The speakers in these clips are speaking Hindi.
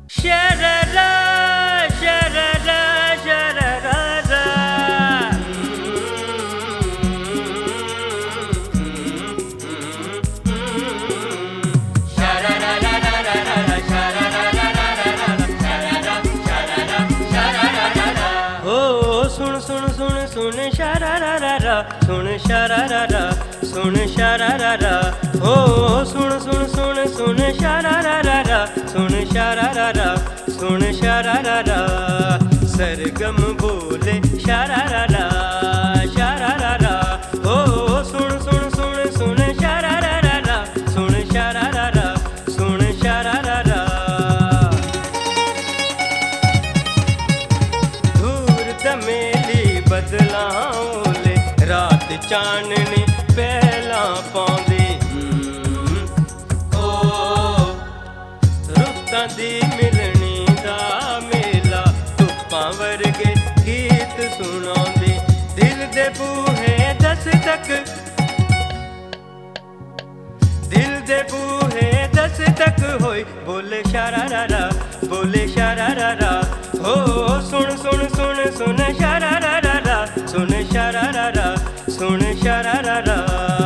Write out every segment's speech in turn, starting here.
शररा शररा शररा सुन सुन सुन सुन शरारा सुन शरारा सुन शरारा हो सुन सुन सुन सुन शरारा सुन शरारा सुन शरारा सरगम बोले शरारा शरारा हो सुन सुन सुन सुन शरारा सुन शरारा सुन शरारा धूर दमेली बदलाओले रात चाननी पहला पाउंदी ओ रुत्तां दी मिलनी दा मेला धुप्पां वर्गे गीत सुनाउंदी दिल दे बूहे दस तक दिल दे बूहे दस तक होई बोले शरारा हो सुन सुन सुन सुन शरारा सुन शरारा सुन शरारा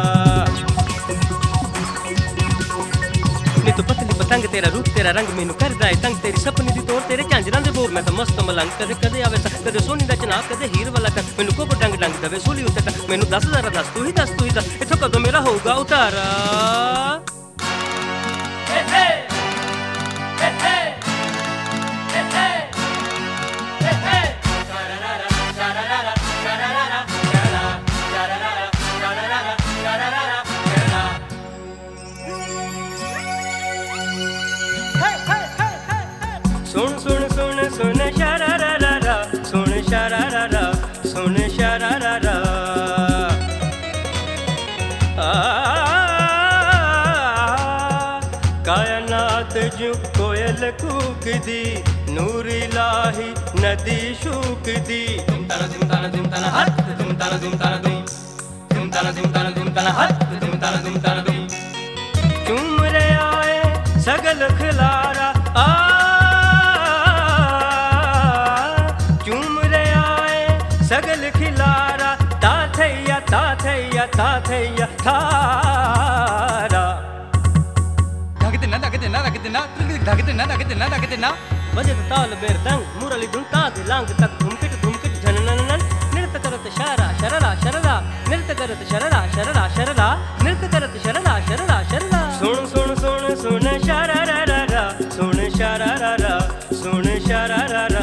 नी तो पतली पतंग तेरा रूप तेरा रंग मैनू कर दाए तंग तेरी सपनी दी तोड़ तेरे झांजरां दे बोर मैं तो मस्त मलंग कदे कदे आवे सा कदे सोनी दा चनाब कदे हीर वाला कर मैनू को डंग डंग दवे सूली उते तक मैनू दस जरा दस तू ही दस इथों कदों मेरा होगा उतारा सुन सुन सुन सुन शरारा सुन शरारा सुन शरारा कायनात जो कोयल कूकदी नूरी लाही नदी शूकदी तुम ताना हट तुम ताना हट तुम ताना चूम रे आए सगल खिलारा सगल खिलारा ता थैया थारा दागते ना बजत ताल बेर दंग मुरली दुंता दिलांग तक धुमकिट झनननन नृत्य करत शरा शररा शररा नृत्य करत शररा शररा शररा नृत्य करत शररा शररा शररा सुन सुन सुन सुन शरारा सुन शरारा सुन शरारा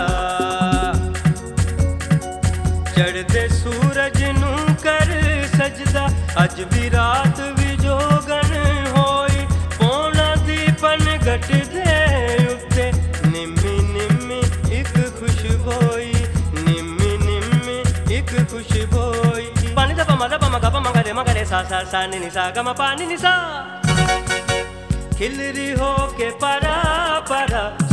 चढ़दे सूरज नू कर सजदा अज भी रात भी जोगन होई पौना दीपन घट दे उत्ते निम्मी निम्मी एक खुशबोई निम्मी निम्मी एक खुशबोई पानी दा पमा गा मगरे सा नी सा गा मा पानी नी सा खिलरी हो के परा